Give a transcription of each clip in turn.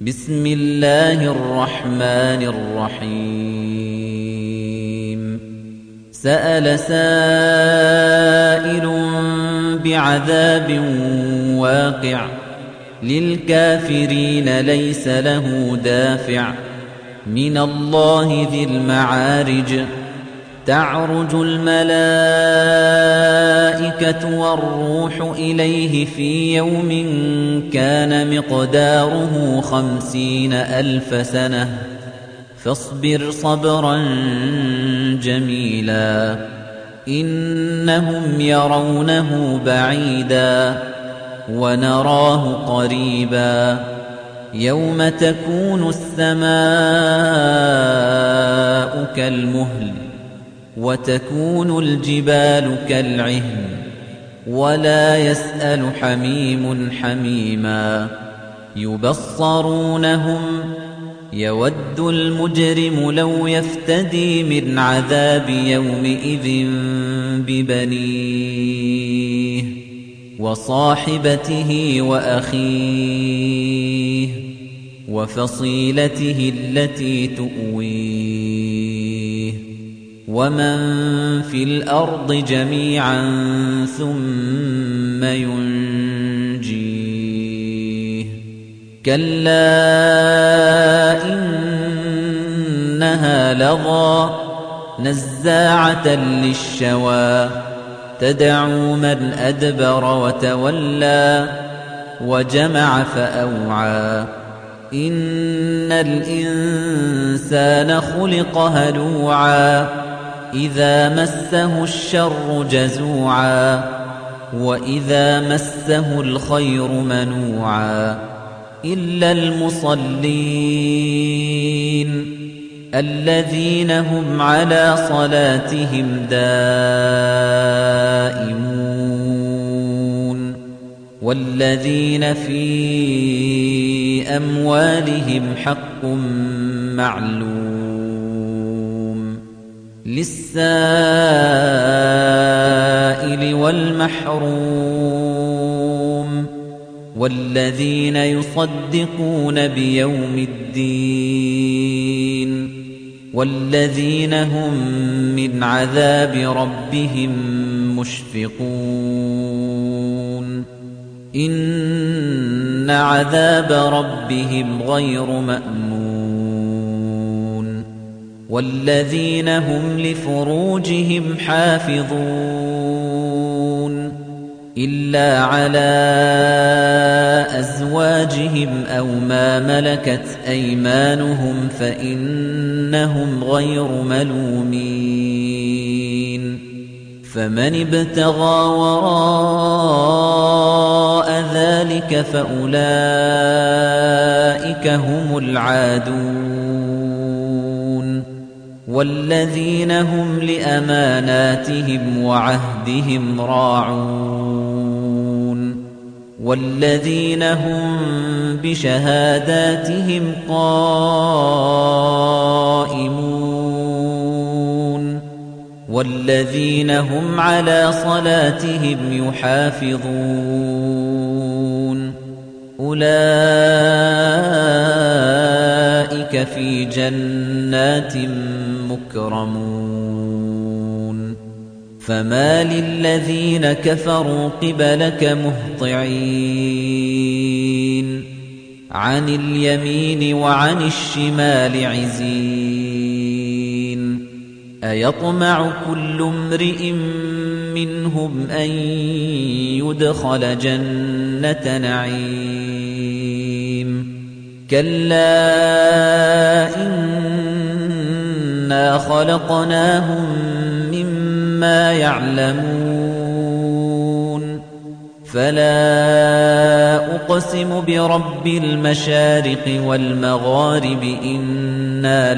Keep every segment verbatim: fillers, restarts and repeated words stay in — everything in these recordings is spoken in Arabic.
بسم الله الرحمن الرحيم سأل سائل بعذاب واقع للكافرين ليس له دافع من الله ذي المعارج تعرج الملائكة والروح إليه في يوم كان مقداره خمسين ألف سنة فاصبر صبرا جميلا إنهم يرونه بعيدا ونراه قريبا يوم تكون السماء كالمهل وتكون الجبال كالعهن ولا يسأل حميم حميما يبصرونهم يود المجرم لو يفتدي من عذاب يومئذ ببنيه وصاحبته وأخيه وفصيلته التي تؤويه ومن في الأرض جميعا ثم ينجيه كلا إنها لظى نزاعة للشوى تدعو من أدبر وتولى وجمع فأوعى إن الإنسان خلق هلوعا إذا مسه الشر جزوعا وإذا مسه الخير منوعا إلا المصلين الذين هم على صلاتهم دائمون والذين في أموالهم حق معلوم للسائل والمحروم والذين يصدقون بيوم الدين والذين هم من عذاب ربهم مشفقون إن عذاب ربهم غير مأمون والذين هم لفروجهم حافظون إلا على أزواجهم أو ما ملكت أيمانهم فإنهم غير ملومين فمن ابتغى وراء ذلك فأولئك هم العادون والذين هم لأماناتهم وعهدهم راعون والذين هم بشهاداتهم قائمون والذين هم على صلاتهم يحافظون أولئك في جنات مكرمون فما للذين كفروا قبلك مهطعين عن اليمين وعن الشمال عزين أيطمع كل امرئ منهم أن يدخل جنة نعيم كلا إنا خلقناهم مما يعلمون فلا أقسم برب المشارق والمغارب إنا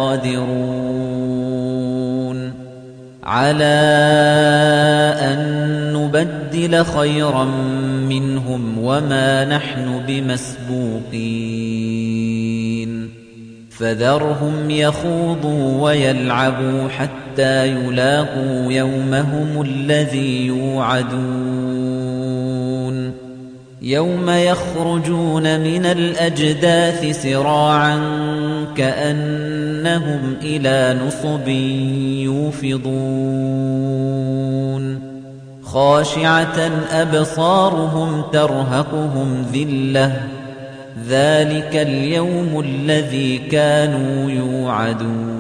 لقادرون على أن نبدل خيرا منهم وما نحن بمسبوقين فذرهم يخوضوا ويلعبوا حتى يلاقوا يومهم الذي يوعدون يَوْمَ يَخْرُجُونَ مِنَ الْأَجْدَاثِ سِرَاعًا كَأَنَّهُمْ إِلَى نُصُبٍ يُوفِضُونَ خَاشِعَةً أَبْصَارُهُمْ تَرْهَقُهُمْ ذِلَّةٌ ذَلِكَ الْيَوْمُ الَّذِي كَانُوا يُوعَدُونَ